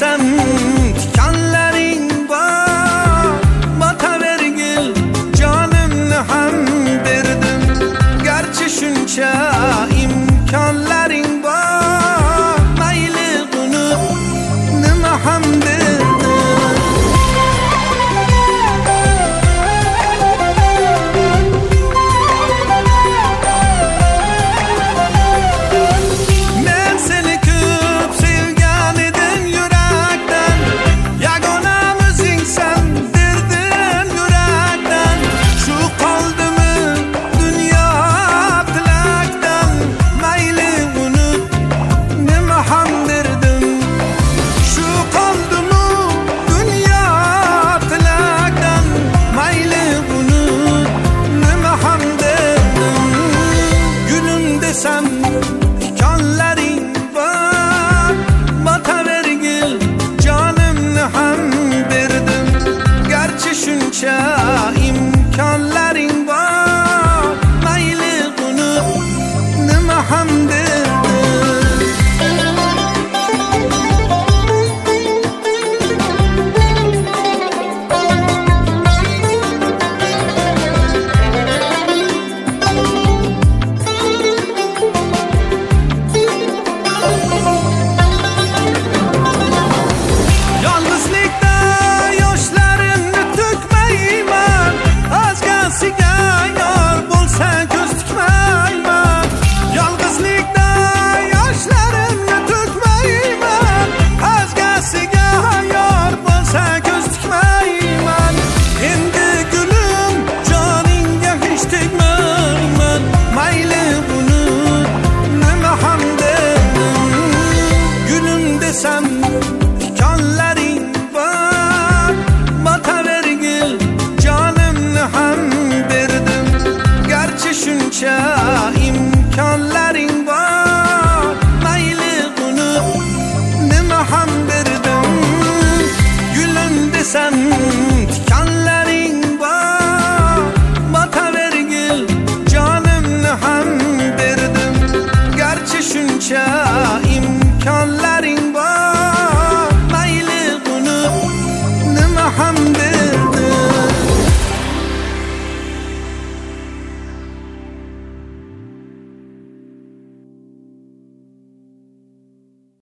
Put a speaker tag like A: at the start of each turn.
A: desem tikanlaring bor, botavergil jonimni ham berdim. Garchi shuncha imkonlaring bor, mayli unut nima ham derdim. Tikanlaring bor, botavergil jonimni ham berdim. Garchi shuncha imkonlaring bor, mayli unut nima ham derdim. Tikanlaring bor, botavergil jonimni ham berdim. Garchi shuncha imkonlaring bor, mayli unut nima ham berdim. Gulim desam tikanlaring bor, botavergil jonimni ham berdim. Garchi shuncha imkonlaring bor, mayli unut nima ham